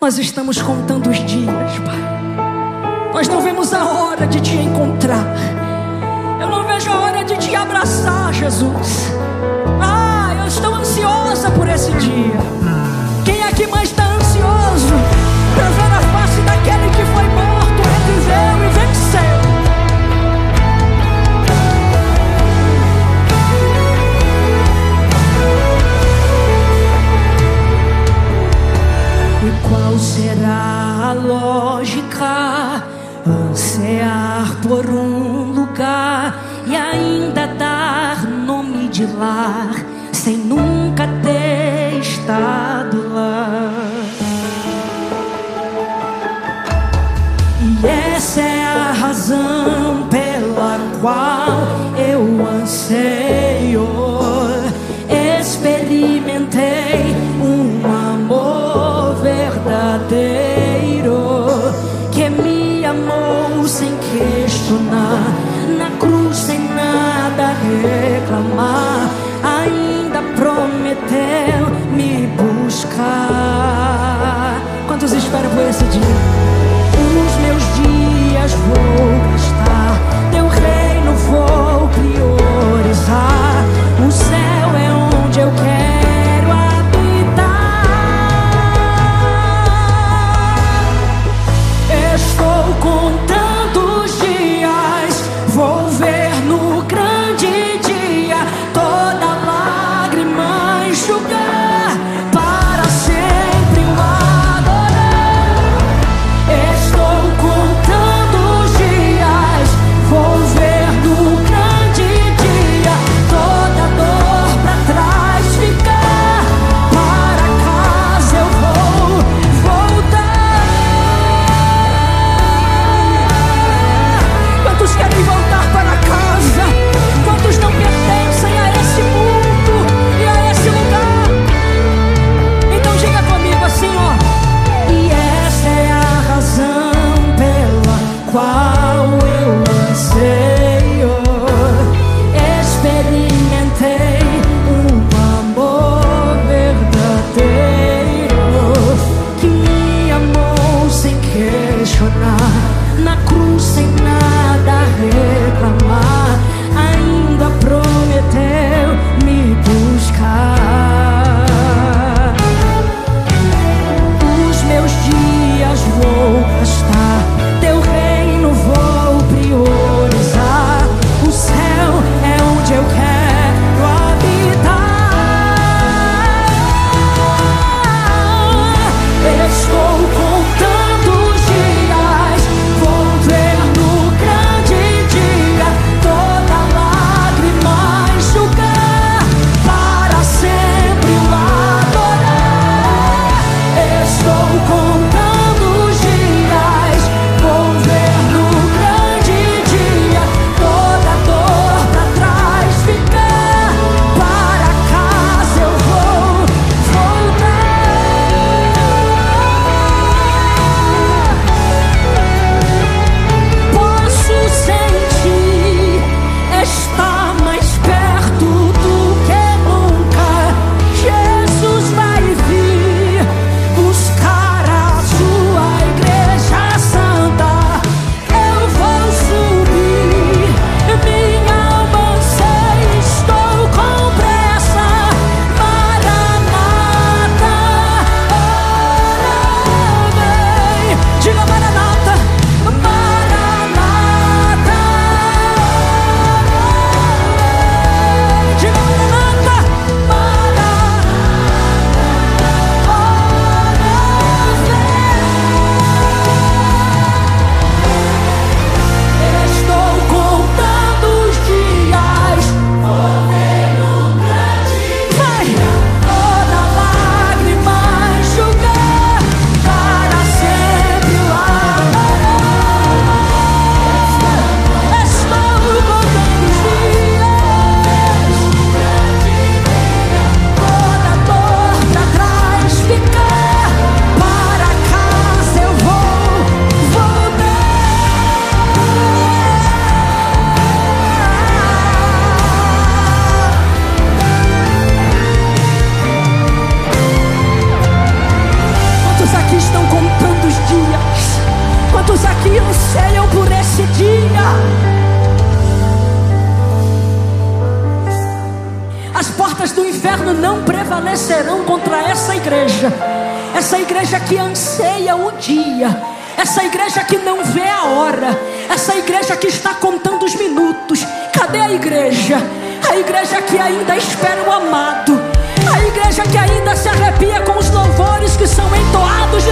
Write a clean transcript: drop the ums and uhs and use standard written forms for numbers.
Nós estamos contando os dias, Pai. Nós não vemos a hora de te encontrar. Eu não vejo a hora de te abraçar, Jesus. Eu estou ansiosa por esse dia. Quem aqui mais está ansioso para ver a face daquele que foi morto, reviveu e venceu? E qual será a lógica? Ansiar por um lugar e ainda dar nome de lar, sem nunca ter estado lá. E essa é a razão pela qual eu anseio. Experimentei um amor verdadeiro, que me amou sem questionar, na cruz sem nada reclamar, ainda prometeu me buscar. Quantos esperam por esse dia? Os meus dias vou gastar, teu reino vou priorizar, o céu é onde eu quero habitar. Estou contando os dias, vou ver no grande dia toda lágrima enxugar, para sempre inferno não prevalecerão contra essa igreja. Essa igreja que anseia o dia, essa igreja que não vê a hora, essa igreja que está contando os minutos. Cadê a igreja? A igreja que ainda espera o amado, a igreja que ainda se arrepia com os louvores que são entoados de